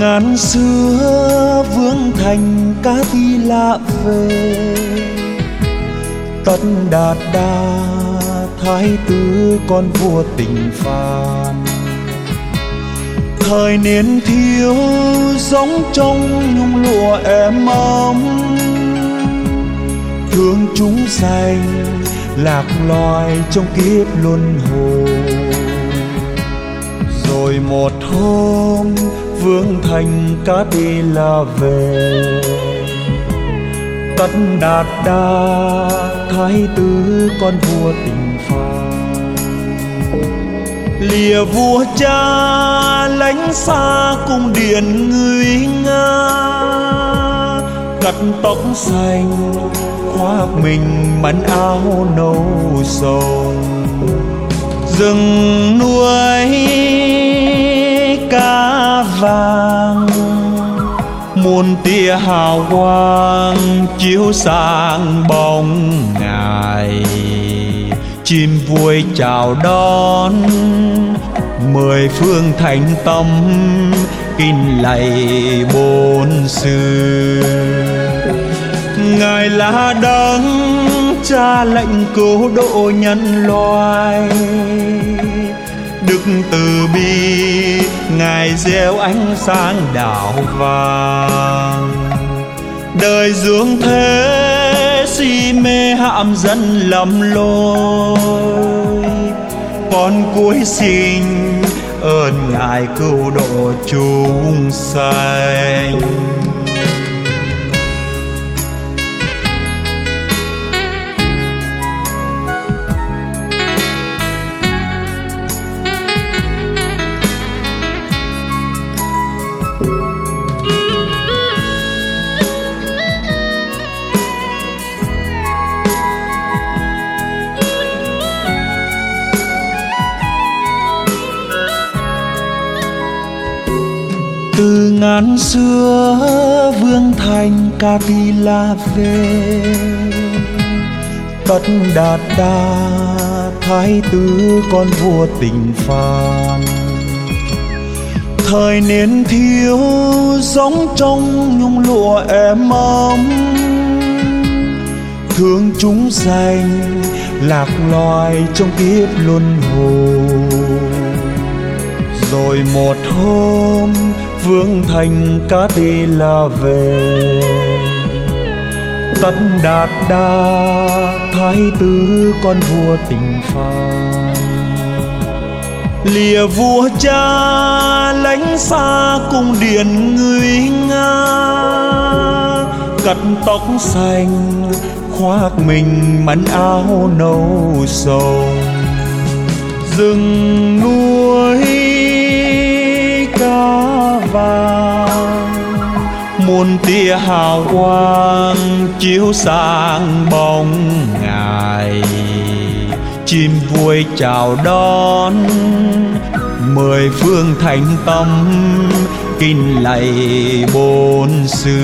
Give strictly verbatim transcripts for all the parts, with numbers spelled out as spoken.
ngàn xưa vương thành cá ti lạ về, tất đạt đa thái tử con vua tình phan. Thời niên thiếu giống trong nhung lụa em ấm, thương chúng sanh lạc loài trong kiếp luân hồi. Rồi một hôm vương thành cá ti la về, tất đạt đa thái tử con vua tình phan. Lìa vua cha lánh xa cung điện người Nga, cắt tóc xanh khoác mình mắn áo nâu sông. Rừng nuôi cá vàng, muôn tia hào quang chiếu sang bóng ngài. Chim vui chào đón mười phương thành tâm, kinh lạy bốn xứ. Ngài là đấng cha lệnh cứu độ nhân loại, đức từ bi Ngài gieo ánh sáng đạo vàng. Đời dương thế si mê hãm dẫn lầm lối, con cuối xin ơn Ngài cứu độ chúng sanh. Từ ngàn xưa vương thành cá ti la về, tất đạt đa thái tử con vua tình phan. Thời niên thiếu giống trong nhung lụa em ấm, thương chúng sanh lạc loài trong kiếp luân hồi. Rồi một hôm vương thành cá ti la về, tất đạt đa thái tử con vua tình phan. Lìa vua cha lánh xa cung điện người Nga, cắt tóc xanh khoác mình mắn áo nâu sông. Rừng nuôi cá vàng, muôn tia hào quang chiếu sang bóng ngài. Chim vui chào đón mười phương thành tâm, kinh lạy bốn xứ.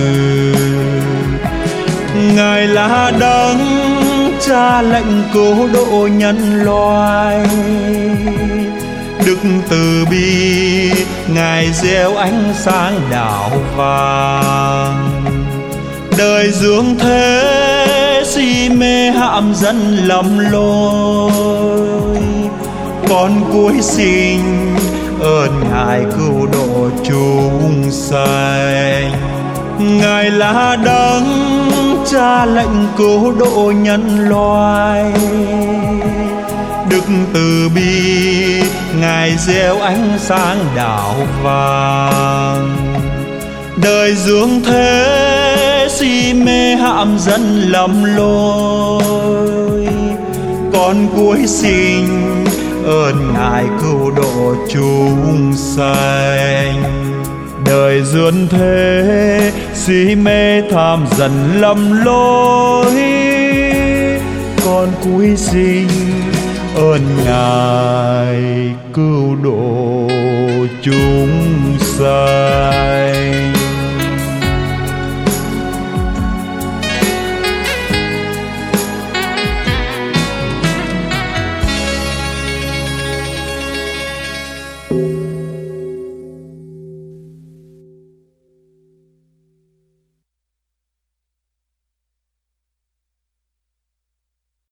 Ngài là đấng cha lệnh cứu độ nhân loại, đức từ bi Ngài gieo ánh sáng đạo vàng. Đời dương thế si mê hãm dẫn lầm lối, con cuối xin ơn Ngài cứu độ chúng sanh. Ngài là đấng cha lệnh cứu độ nhân loại, đức từ bi Ngài gieo ánh sáng đạo vàng. Đời dương thế si mê hãm dẫn lầm lối, con cuối xin ơn Ngài cứu độ chúng sanh. Đời dương thế si mê tham dần lầm lối, con cuối xin ơn Ngài cứu độ chúng sanh.